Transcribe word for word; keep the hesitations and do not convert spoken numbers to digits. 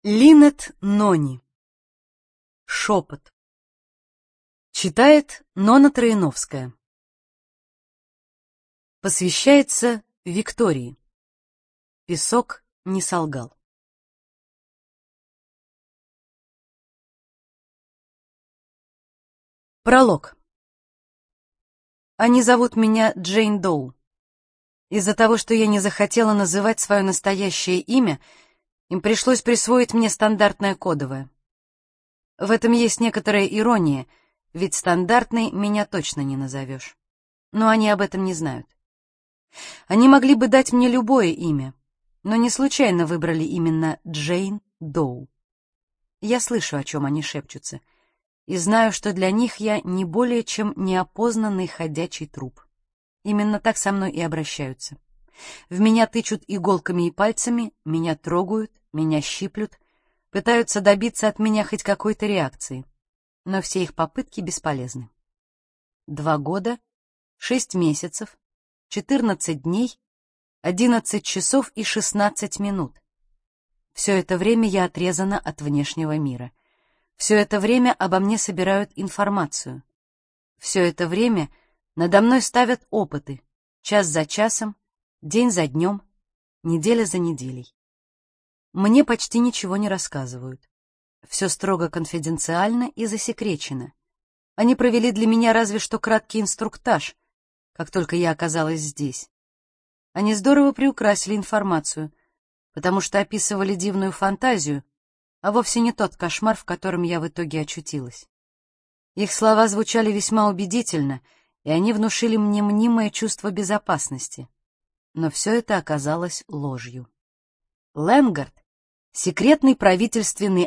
Линет Нони. Шепот. Читает Нона Троиновская. Посвящается Виктории. Песок не солгал. Пролог. Они зовут меня Джейн Доу. Из-за того, что я не захотела называть свое настоящее имя, им пришлось присвоить мне стандартное кодовое. В этом есть некоторая ирония, ведь стандартной меня точно не назовешь. Но они об этом не знают. Они могли бы дать мне любое имя, но не случайно выбрали именно Джейн Доу. Я слышу, о чем они шепчутся, и знаю, что для них я не более чем неопознанный ходячий труп. Именно так со мной и обращаются. В меня тычут иголками и пальцами, меня трогают, меня щиплют, пытаются добиться от меня хоть какой-то реакции. Но все их попытки бесполезны. Два года, шесть месяцев, четырнадцать дней, одиннадцать часов и шестнадцать минут. Все это время я отрезана от внешнего мира. Все это время обо мне собирают информацию. Все это время надо мной ставят опыты, час за часом, день за днем, неделя за неделей. Мне почти ничего не рассказывают. Все строго конфиденциально и засекречено. Они провели для меня разве что краткий инструктаж, как только я оказалась здесь. Они здорово приукрасили информацию, потому что описывали дивную фантазию, а вовсе не тот кошмар, в котором я в итоге очутилась. Их слова звучали весьма убедительно, и они внушили мне мнимое чувство безопасности. Но все это оказалось ложью. Лэнгард — секретный правительственный